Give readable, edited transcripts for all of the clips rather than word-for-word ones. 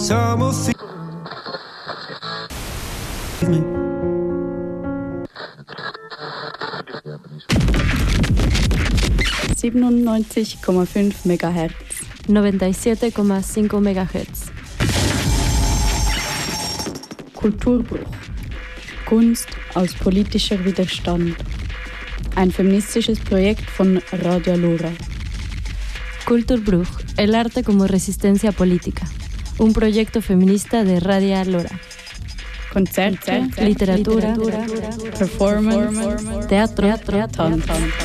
Siamo 97,5 MHz. 97,5 MHz. Kulturbruch. Kunst als politischer Widerstand. Ein feministisches Projekt von Radio Allora. Kulturbruch, el arte como resistencia política. Un proyecto feminista de Radio Allora. Konzerte, Literatura, Performance, teatro, Tanz.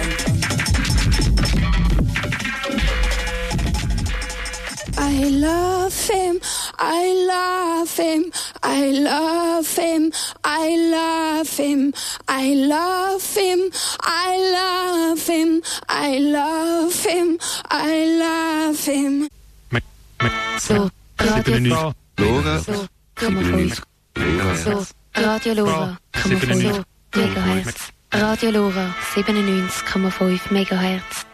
I love him, I love him, I love him, I love him, I love him, I love him, I love him, I love him. So, Radio Lora. So, Radio Lora, 0,5 MHz. Radio Lora, 97,5 MHz.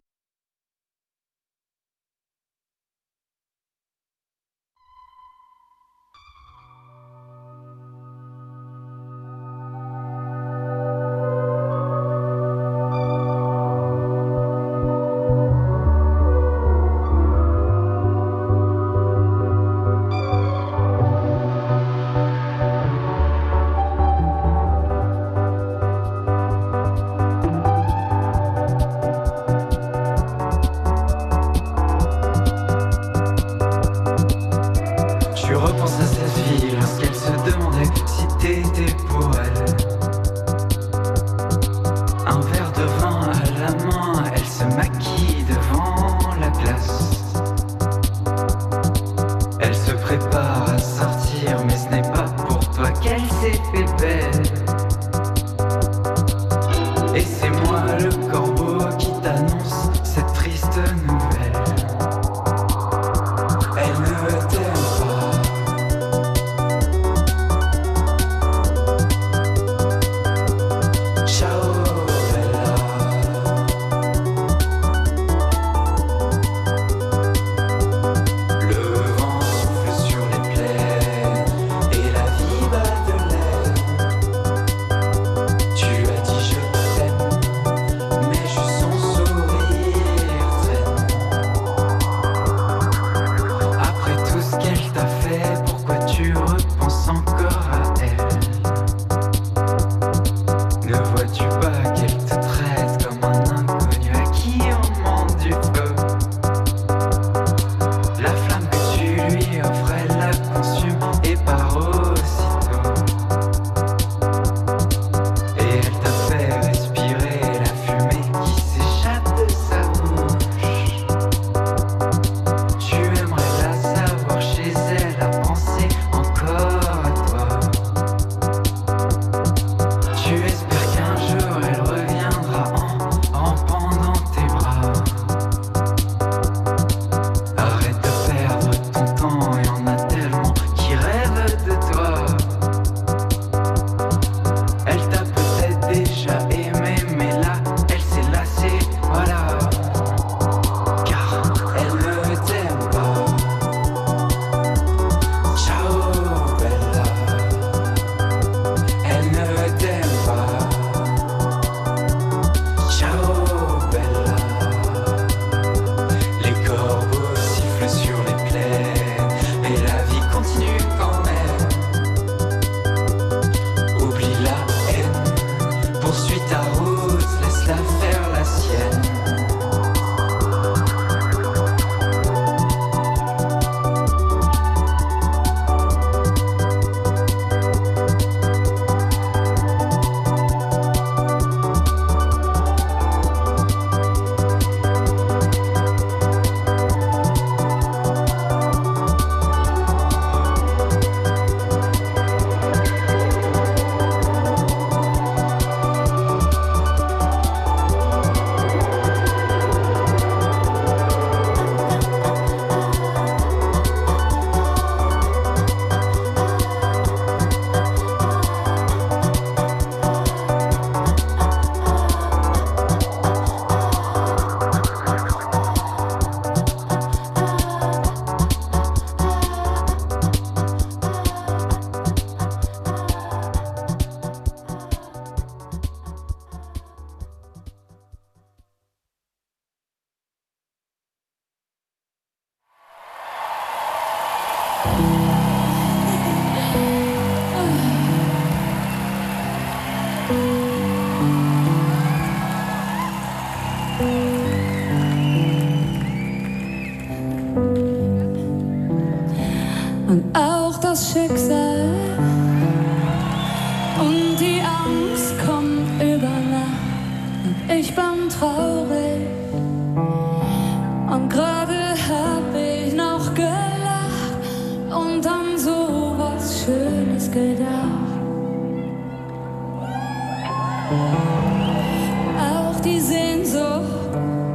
Auch die Sehnsucht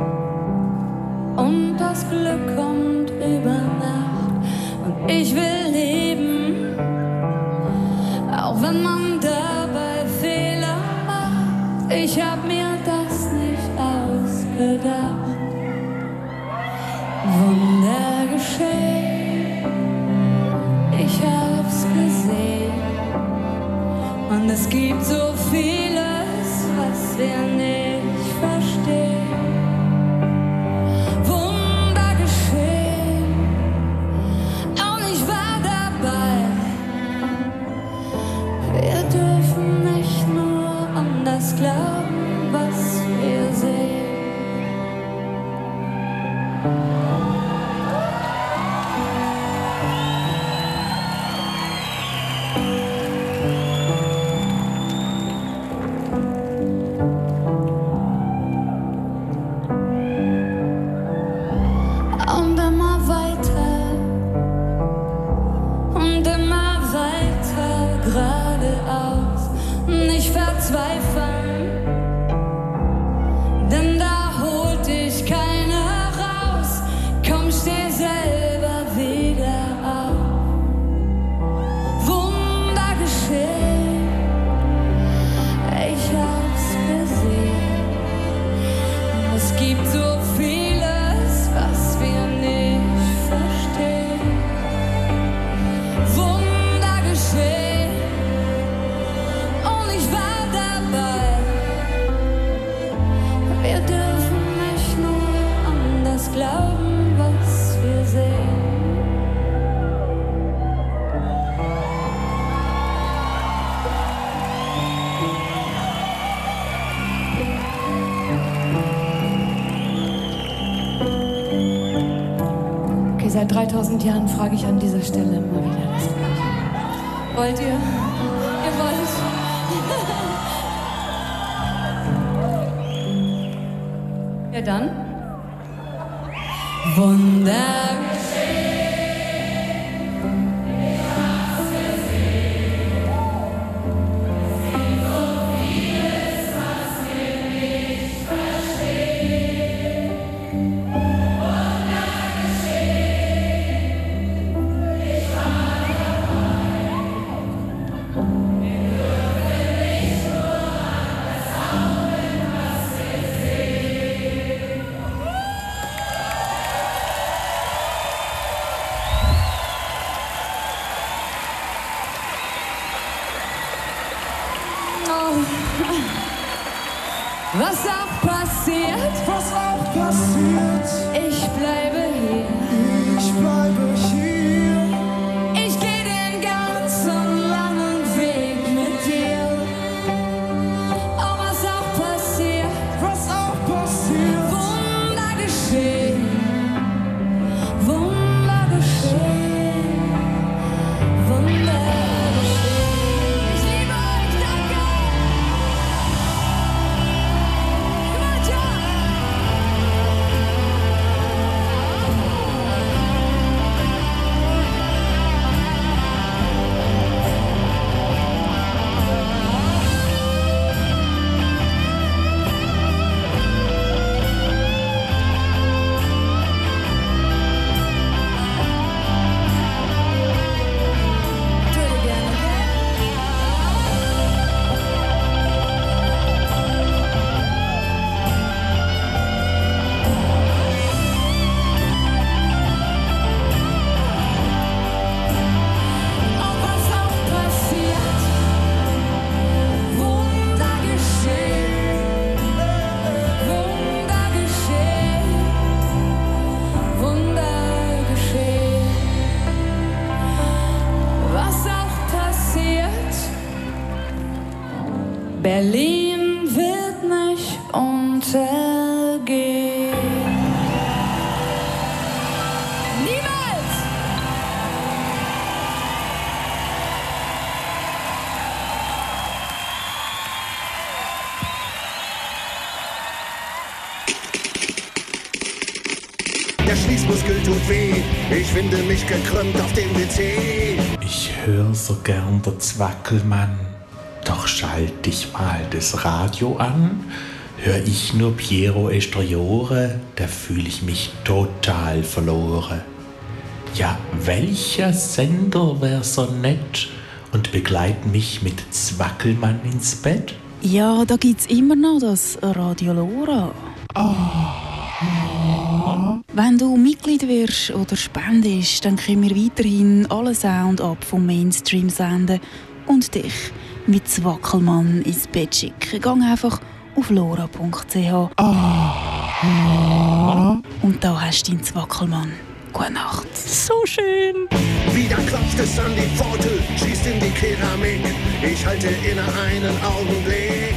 und das Glück kommt über Nacht. Und ich will leben, auch wenn man dabei Fehler macht. Ich hab mir das nicht ausgedacht. Wunder geschehen, ich hab's gesehen. Und es gibt so vieles, was wir nicht verstehen. Wunder geschehen, und ich war dabei. Wir dürfen nicht nur an das glauben, was wir sehen. Verzweifeln, denn da holt dich keiner raus. Komm, steh selber wieder auf. Wunder geschehen, ich hab's gesehen. Es gibt so vieles, was wir nicht verstehen. Wunder geschehen, und ich war wir dürfen nicht nur an das glauben, was wir sehen. Okay, seit 3000 Jahren frage ich an dieser Stelle immer wieder das Gleiche. Wollt ihr? Ihr wollt? Ja dann. Wunder was auch passiert, ich bleibe hier. Ich geh den ganzen langen Weg mit dir. Oh, was auch passiert, Wunder geschehen, Wunder geschehen, Wunder geschehen. Ich liebe euch, danke. Berlin wird nicht untergehen. Niemals! Der Schließmuskel tut weh, ich finde mich gekrümmt auf dem WC. Ich höre so gern der Zwackelmann. Doch schalt ich mal das Radio an, hör ich nur Piero Esteriore, da fühl ich mich total verloren. Ja, welcher Sender wär so nett und begleitet mich mit Zwackelmann ins Bett? Ja, da gibt's immer noch das Radio Lora. Wenn du Mitglied wirst oder spendest, dann können wir weiterhin alle Sound ab vom Mainstream senden und dich mit Zwackelmann ins Bett schicken. Geh einfach auf lora.ch. Und da hast du deinen Zwackelmann. Gute Nacht. So schön. Wieder klopft es an die Pforte, schießt in die Keramik. Ich halte inne einen Augenblick.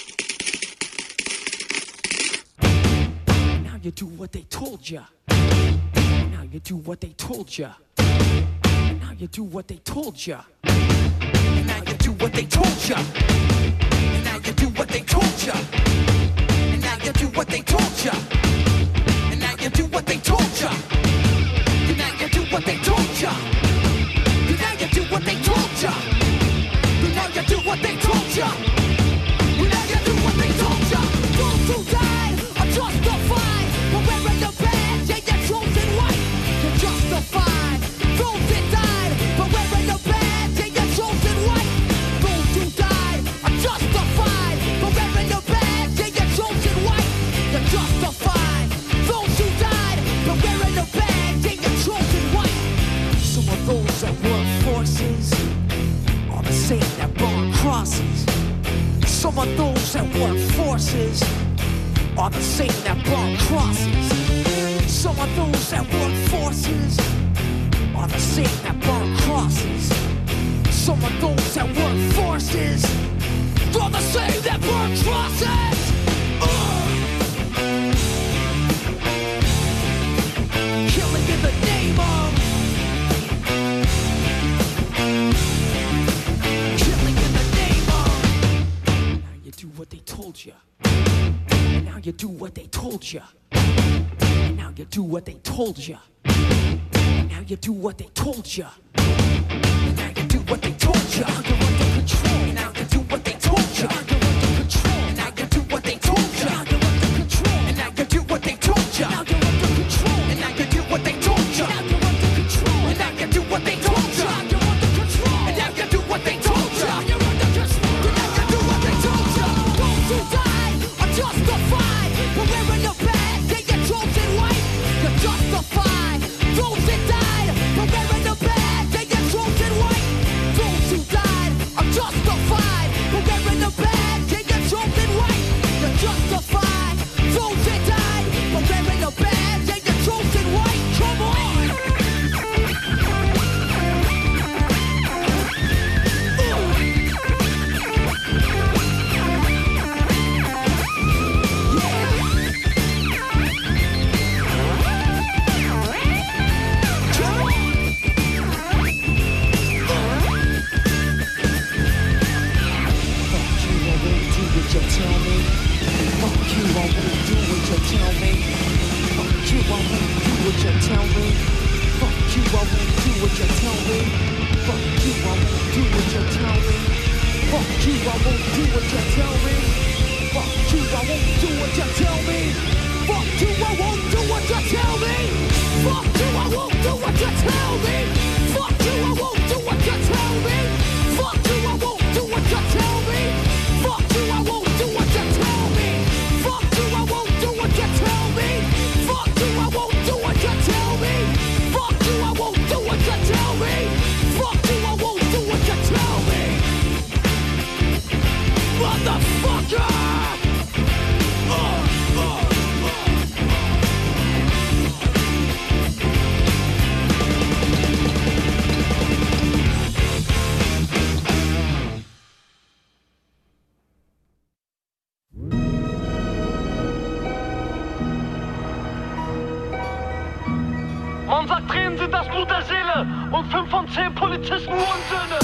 Now you do what they told ya. Now you do what they told ya. Now you do what they told ya. Now you do what they told ya. Now you do what they told ya. Now you do what they told ya. Now you do what they told ya. Now you do what they told ya. Now you do what they told ya. Now you do what they told ya. Now you do what they told ya. Those who died are justified for wearing the badge. Yeah, you're chosen white. You're justified. Those that died for wearing the badge. Yeah, you're chosen white. Those who died are justified for wearing the badge. Yeah, you're chosen white. You're justified. Those who died for wearing the badge. Yeah, you're chosen white. Some of those that work forces are the same that burn crosses. Some of those that work forces are the same that burn crosses. Some of those that work forces are the same that burn crosses. Some of those that work forces are the same that burn crosses. Killing in the name of. Killing in the name of. Now you do what they told you. Now you do what they told you. Now you do what they told you. Now you do what they told you. Now you do what they told you. Now you're under control. Now you do what they told you. Now you're under control. Now you do what they told you. Now you're under control. And now you do what they told you. Now you're under control. And now you do what they told you. Now you're under control. And now you do what they told you. Now you're under control. And now you do what they told you. Now you're under control. And now you do what they told you. Those who died are justified for wearing the badge. Yeah, you're chosen white. You're justified. Those that died for wearing the badge. Yeah, you're chosen white. Those who died are justified for wearing the badge. Yeah, you're chosen white. You're justified. Those that died for wearing the badge. Yeah, you're chosen white. Come on. Man sagt, Tränen sind das Blut der Seele und 5 von 10 Polizisten Hurensöhne.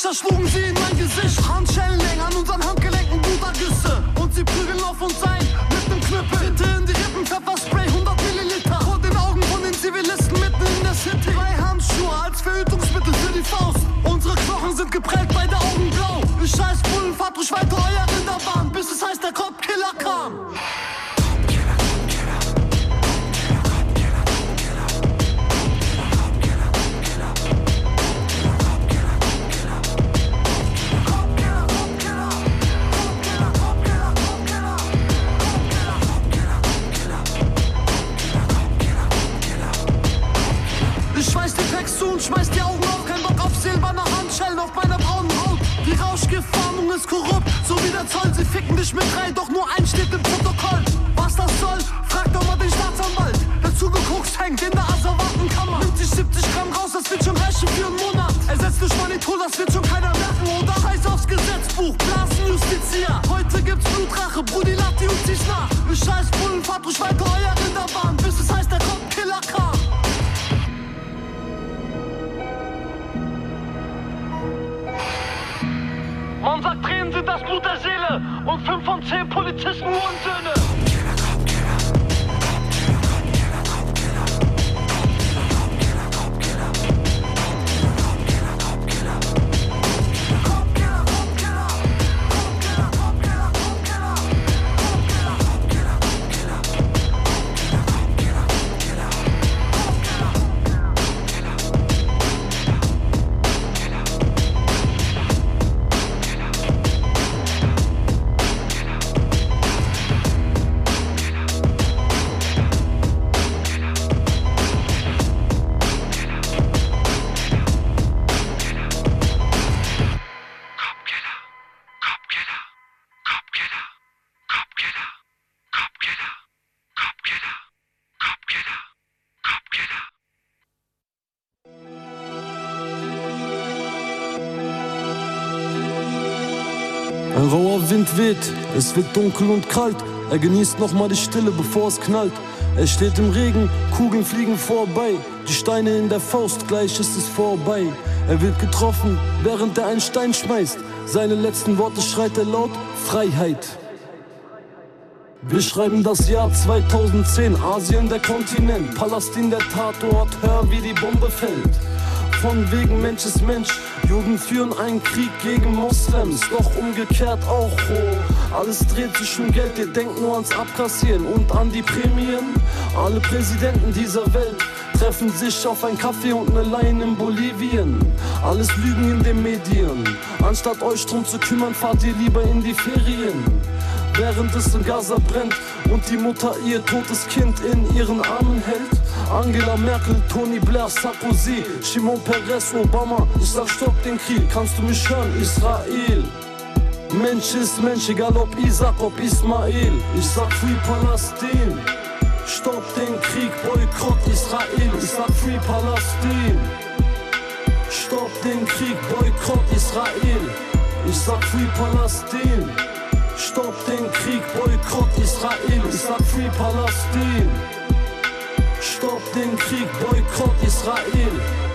Messer schlugen sie in mein Gesicht. Handschellen an unseren Handgelenken, Blutergüsse. Und sie prügeln auf uns ein mit nem Knüppel. Tritte in die Rippen, Pfefferspray, 100 Milliliter. Vor den Augen von den Zivilisten mitten in der City. 3 Handschuhe als Verhütungsmittel für die Faust. Unsere Knochen sind geprägt, beide Augen blau. Ich scheiß Bullen, fahrt durch weiter euer Rinderbahn, bis es heißt, der Kopfkiller kam. Ich schmeiß die Packs zu und schmeiß die Augen auf. Kein Bock auf silberne Handschellen auf meiner braunen Haut. Die Rauschgiftfahndung ist korrupt, so wie der Zoll. Sie ficken dich mit 3, doch nur ein steht im Protokoll. Was das soll, frag doch mal den Staatsanwalt. Der zugeguckt hängt in der Asservatenkammer. Nimmt sich 70 Gramm raus, das wird schon reichen für einen Monat. Ersetzt durch Manitou, das wird schon keiner merken, oder? Scheiß aufs Gesetzbuch, Blasenjustizier. Heute gibt's Blutrache, Brudi, Lati und zieh's nach. Ich scheiß Bullen, fahrt durch weiter euer Rinderbahn, bis es heißt, der Kopfkiller kam. Man sagt, Tränen sind das Blut der Seele und 5 von 10 Polizisten Hurensöhne. Ein rauer Wind weht, es wird dunkel und kalt. Er genießt nochmal die Stille, bevor es knallt. Er steht im Regen, Kugeln fliegen vorbei. Die Steine in der Faust, gleich ist es vorbei. Er wird getroffen, während er einen Stein schmeißt. Seine letzten Worte schreit er laut: Freiheit. Wir schreiben das Jahr 2010, Asien der Kontinent, Palästina der Tatort, hör wie die Bombe fällt. Von wegen Mensch ist Mensch, Juden führen einen Krieg gegen Moslems, doch umgekehrt auch hoch. Alles dreht sich um Geld, ihr denkt nur ans Abkassieren und an die Prämien. Alle Präsidenten dieser Welt treffen sich auf ein Café und eine Line in Bolivien. Alles Lügen in den Medien, anstatt euch drum zu kümmern, fahrt ihr lieber in die Ferien. Während es in Gaza brennt und die Mutter ihr totes Kind in ihren Armen hält. Angela Merkel, Tony Blair, Sarkozy, Shimon Peres, Obama. Ich sag stopp den Krieg, kannst du mich hören, Israel? Mensch ist Mensch, egal ob Isaac, ob Ismail. Ich sag Free Palästin. Stopp den Krieg, Boykott Israel. Ich sag Free Palästin. Stopp den Krieg, Boykott Israel. Ich sag Free Palästin. Stopp den Krieg, Boykott Israel. Ich sag Free Palästin. Stopp den Krieg, Boykott Israel.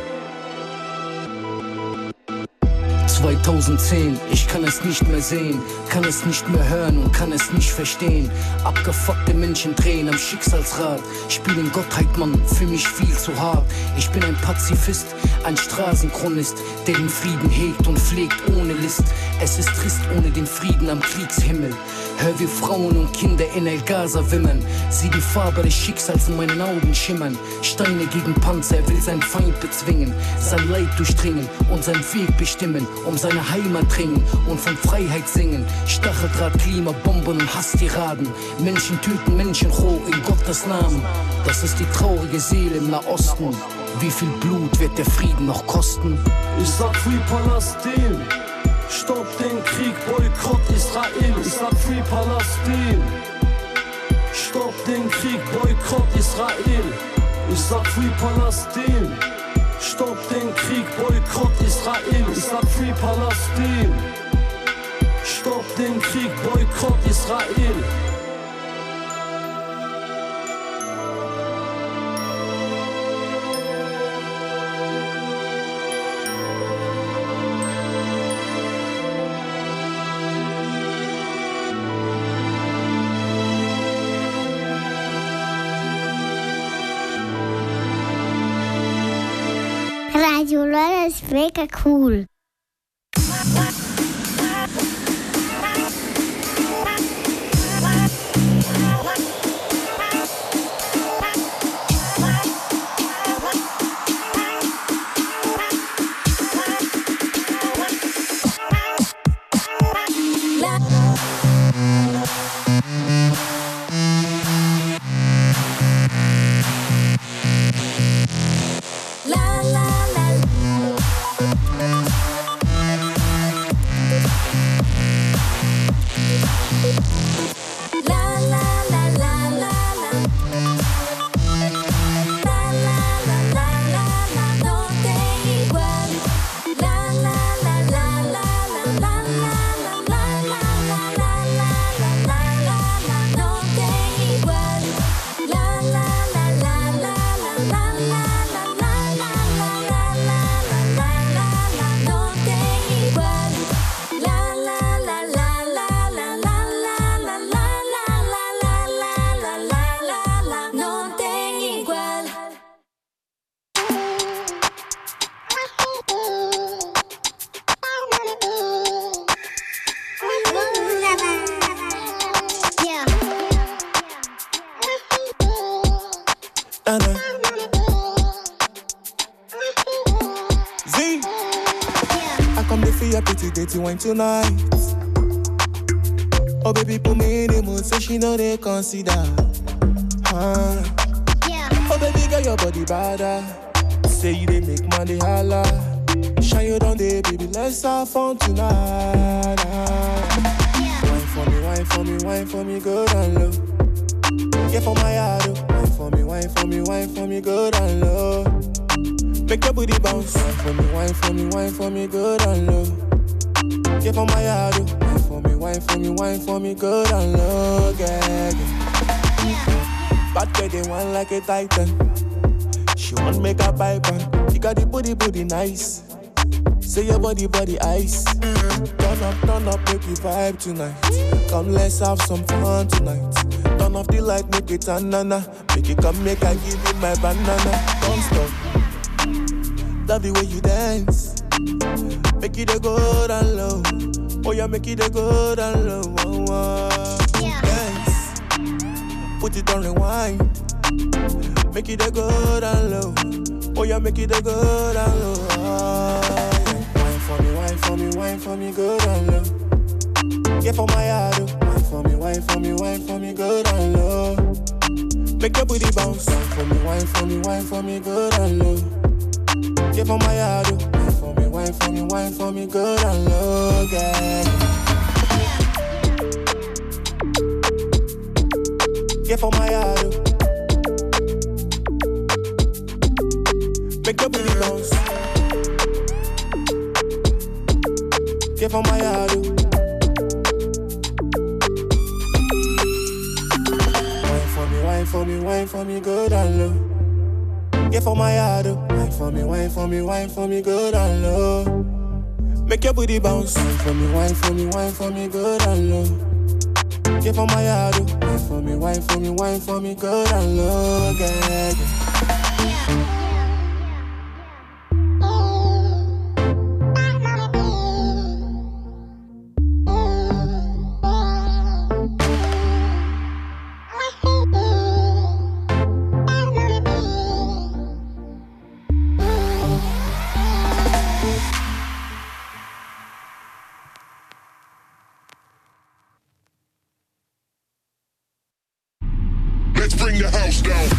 2010, ich kann es nicht mehr sehen, kann es nicht mehr hören und kann es nicht verstehen. Abgefuckte Menschen drehen am Schicksalsrad, spielen Gottheit, Mann, für mich viel zu hart. Ich bin ein Pazifist, ein Straßenchronist, der den Frieden hegt und pflegt ohne List. Es ist trist ohne den Frieden am Kriegshimmel. Hör wie Frauen und Kinder in El Gaza wimmern. Sieh die Farbe des Schicksals in meinen Augen schimmern. Steine gegen Panzer, er will seinen Feind bezwingen, sein Leid durchdringen und seinen Weg bestimmen. Um seine Heimat dringen und von Freiheit singen. Stacheldraht, Klimabomben und Hasstiraden. Menschen töten Menschen roh in Gottes Namen. Das ist die traurige Seele im Nahosten. Wie viel Blut wird der Frieden noch kosten? Ich sag Free Palästin. Stopp den Krieg, Boykott Israel. Ich sag Free Palästin. Stopp den Krieg, Boykott Israel. Ich sag Free Palästin. Stopp den Krieg, Boykott Israel. Ich sag Free Palästin. Stopp den Krieg, Boykott Israel. Radio Lora ist mega cool. Tonight, oh baby, put me in the mood so she know they consider. Oh baby, girl, your body bada. Say you they make money holla. Shine you down there, baby, let's have fun tonight. Wine for me, wine for me, wine for me, good and low. Yeah, for my heart, wine for me, wine for me, wine for me, good and low. Make your booty bounce. Wine for me, wine for me, wine for me, good and low. Yeah, for my heart, wine for me, wine for me, wine for me, good and low, yeah. Bad girl, they want like a titan. She want make a pipe on. You got the booty nice. Say your body ice. Turn up, make we vibe tonight. Come, let's have some fun tonight. Turn off the light, make it tanana. Make it come, make I give you my banana. Don't stop. Love the way you dance. Make it a good and low. Oh yeah, make it a good and low. Oh, oh. Yeah. Dance. Put it on rewind. Make it a good and low. Oh yeah, make it a good and low. Oh, yeah. Wine for me, wine for me, wine for me, good and low. Yeah, for my heart. Wine for me, wine for me, wine for me, good and low. Make your booty bounce. Wine for me, wine for me, wine for me, good and low. Yeah, for my heart. Wine for me, good and low, yeah. Yeah, for my heart. Make your booty bounce. Yeah, for my heart. Wine for me, good and low. Yeah, for my heart, wine for me, wine for me, wine for me, good and low. Make your booty bounce. Wine for me, wine for me, wine for me, good and low. Yeah, for my heart, wine for me, wine for me, wine for me, good and low, yeah. Bring the house down.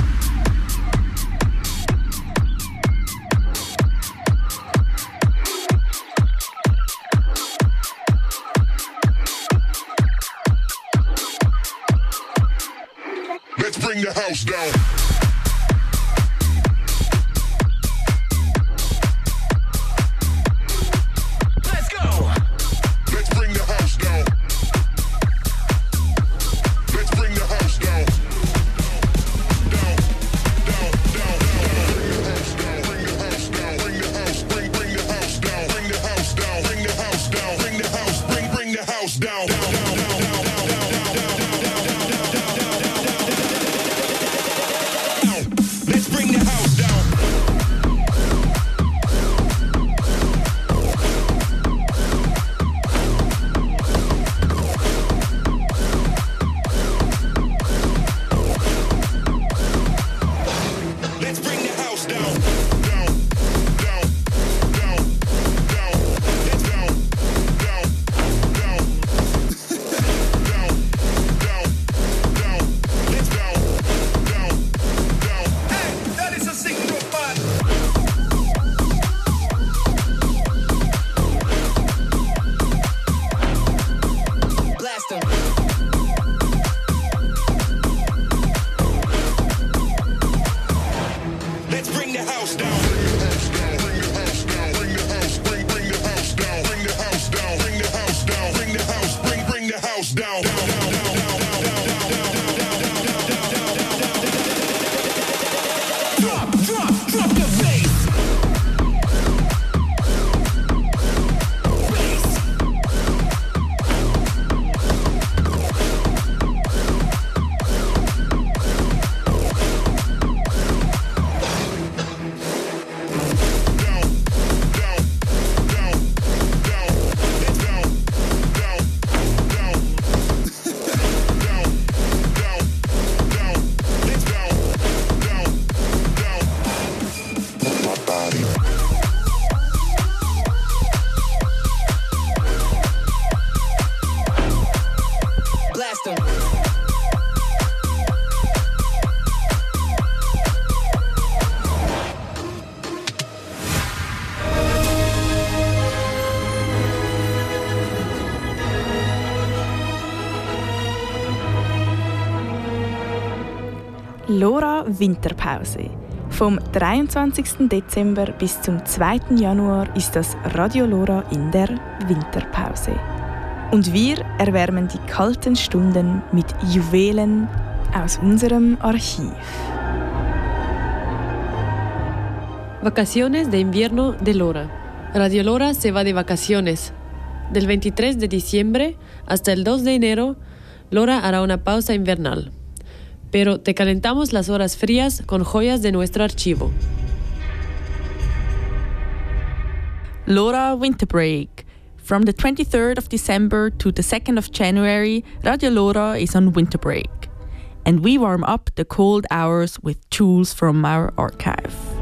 Let's bring the house down. Let's go. Let's bring the house down. Let's bring the house down. Down. Lora Winterpause. Vom 23. Dezember bis zum 2. Januar ist das Radio Lora in der Winterpause. Und wir erwärmen die kalten Stunden mit Juwelen aus unserem Archiv. Vacaciones de invierno de Lora. Radio Lora se va de vacaciones. Del 23 de diciembre hasta el 2 de enero, Lora hará una pausa invernal. Pero te calentamos las horas frías con joyas de nuestro archivo. Lora Winter Break. From the 23rd of December to the 2nd of January, Radio Lora is on winter break. And we warm up the cold hours with jewels from our archive.